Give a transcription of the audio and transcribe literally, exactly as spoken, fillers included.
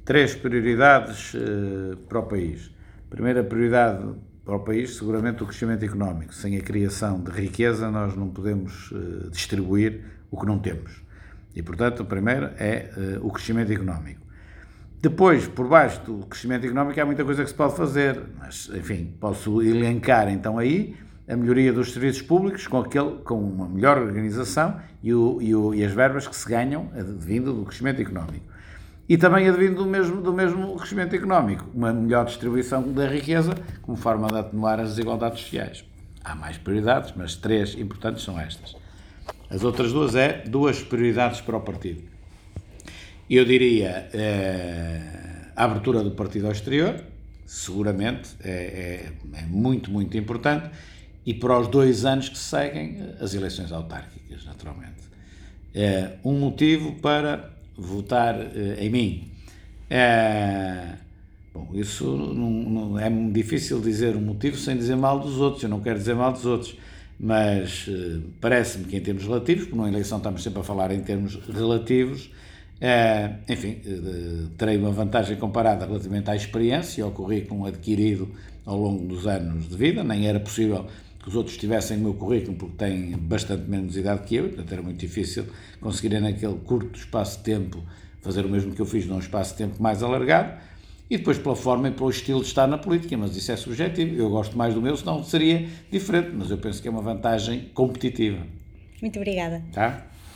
três prioridades uh, para o país. Primeira prioridade para o país, seguramente o crescimento económico. Sem a criação de riqueza, nós não podemos uh, distribuir o que não temos. E, portanto, o primeiro é uh, o crescimento económico. Depois, por baixo do crescimento económico, há muita coisa que se pode fazer, mas, enfim, posso elencar então aí a melhoria dos serviços públicos com, aquele, com uma melhor organização e, o, e, o, e as verbas que se ganham advindo do crescimento económico. E também advindo do mesmo, do mesmo crescimento económico, uma melhor distribuição da riqueza como forma de atenuar as desigualdades sociais. Há mais prioridades, mas três importantes são estas. As outras duas é duas prioridades para o partido. Eu diria eh, a abertura do partido ao exterior, seguramente é, é, é muito, muito importante, e para os dois anos que seguem as eleições autárquicas, naturalmente. É um motivo para votar eh, em mim. É, bom, isso não, não, é difícil dizer um motivo sem dizer mal dos outros, eu não quero dizer mal dos outros, mas eh, parece-me que em termos relativos, porque numa eleição estamos sempre a falar em termos relativos, é, enfim, eh, terei uma vantagem comparada relativamente à experiência e ao currículo adquirido ao longo dos anos de vida. Nem era possível que os outros tivessem o meu currículo porque têm bastante menos idade que eu, portanto era muito difícil conseguirem naquele curto espaço de tempo fazer o mesmo que eu fiz num espaço de tempo mais alargado, e depois pela forma e pelo estilo de estar na política, mas isso é subjetivo, eu gosto mais do meu, senão seria diferente, mas eu penso que é uma vantagem competitiva. Muito obrigada. Tá?